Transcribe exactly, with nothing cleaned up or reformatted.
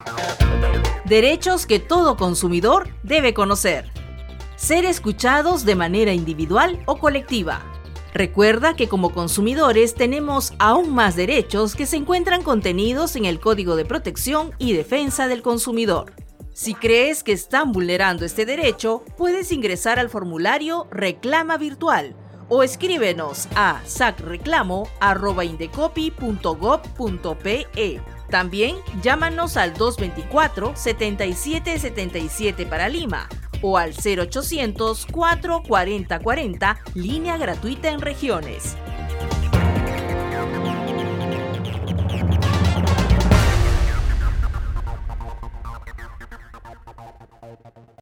Derechos que todo consumidor debe conocer. Ser escuchados de manera individual o colectiva. Recuerda que como consumidores tenemos aún más derechos que se encuentran contenidos en el Código de Protección y Defensa del Consumidor. Si crees que están vulnerando este derecho, puedes ingresar al formulario Reclama Virtual o escríbenos a sacreclamo arroba indecopi punto gob punto pe. También llámanos al dos veinticuatro, setenta y siete setenta y siete para Lima o al cero ochocientos, cuatro cuarenta cuarenta, línea gratuita en regiones.